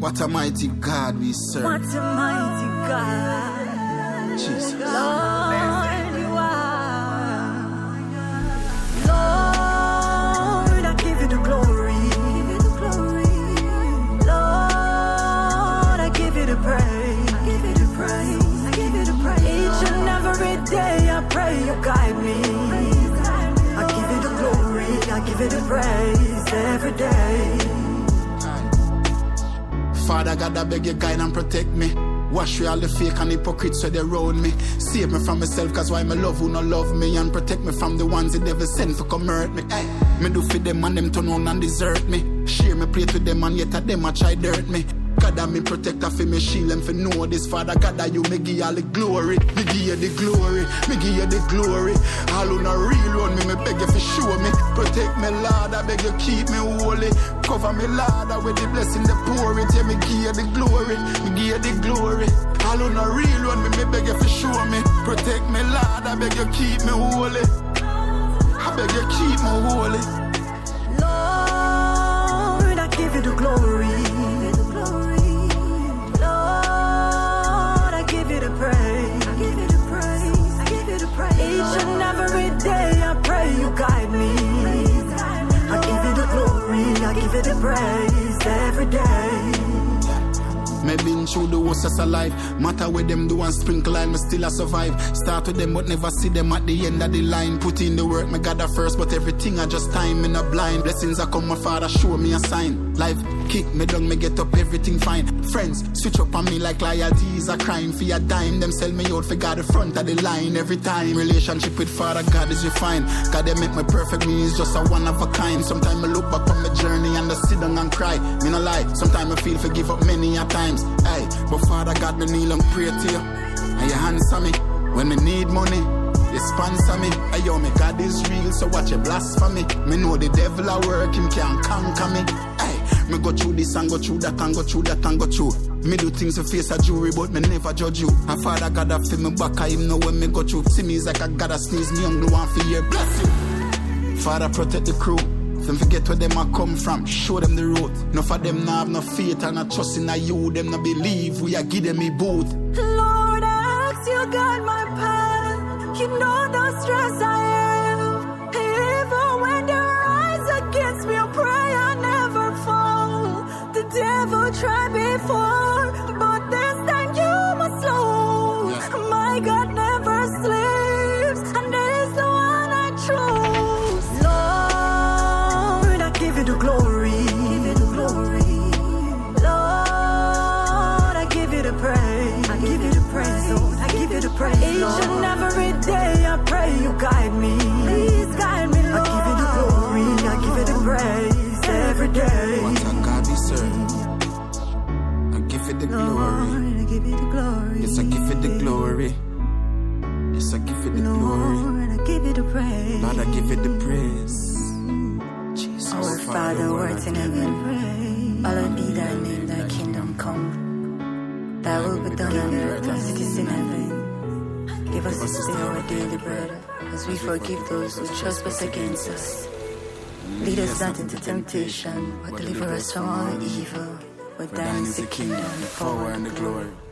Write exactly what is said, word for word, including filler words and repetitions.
What a mighty God we serve. What a mighty God. Jesus. Lord, you are. Lord, I give you the glory. Give you the glory. Lord, I give you the praise. I give you the praise. I give you the praise. Each and every day I pray you guide me. I give you the glory. I give you the praise every day. Father God, I beg you guide and protect me. Wash away all the fake and hypocrites so they round me. Save me from myself, cause why my love who no love me. And protect me from the ones the devil send for come hurt me. Hey, me do for them and them turn on and desert me. Share me plate with them and yet at them I try dirt me. God that me protector for me shield and for know this. Father God that you me give you all the glory. Me give you the glory, me give you the glory. All on a real one, me me beg you for show me. Protect me Lord, I beg you keep me holy. Cover me Lord with the blessing the pour it. Yeah, me give you the glory, me give you the glory. All on a real one, me me beg you for show me. Protect me Lord, I beg you keep me holy. I beg you keep me holy. Lord, I give you the glory. Each and every day I pray you guide me. I give you the glory, I give you the praise every day. Me been through the worst of life. Matter where them do and sprinkle line, me still a survive. Start with them but never see them at the end of the line. Put in the work, me got the first, but everything I just time in a blind. Blessings I come, my father show me a sign. Life kick me down, me get up, everything fine. Friends switch up on me like loyalties a crime. For a dime, them sell me out for God the front of the line every time. Relationship with Father God is refined. God they make me perfect, me is just a one of a kind. Sometimes I look back on my journey and I sit down and cry. Me no lie, sometimes I feel forgive up many a time. Hey, but Father God, me kneel and pray to you. And you answer me when me need money. You sponsor me. Hey, yo, me God is real, so watch you blasphemy. Me know the devil a work, him can't conquer me. Hey, me go through this and go through that and go through that and go through. Me do things to face a jury, but me never judge you. And Father God a feel me back, I him know when me go through. See me is like I gotta sneeze, me young blue and for year. Bless you. Father protect the crew. Don't forget where them a come from, show them the road. Enough of them now have no faith and no trust in a you. Them no believe we are give them a boot. Lord, I ask you guide my path. You know the stress I am. Even when they rise against me, I pray I never fall. The devil tried before, but this time you must know. Yeah. My God never sleeps, and is the one I trust. The glory, give you the glory, Lord. I give you the praise, I give you the praise, Lord. I give you the praise, Lord. Each and every day I pray you guide me, please guide me, Lord. I give you the glory, I give you the praise every day. What a God we serve. I give you the glory, Lord, I give you the glory. Yes, I give you the glory. Yes, I give you the glory. Lord, I give you the praise. Lord, I give you the praise. Our Father who art in heaven, hallowed be thy name, thy kingdom come. Thy will be done on earth as it is in heaven. Give us this day our daily bread, as we forgive those who trespass against us. Lead us not into temptation, but deliver us from all evil. For thine is the kingdom, the power, and the glory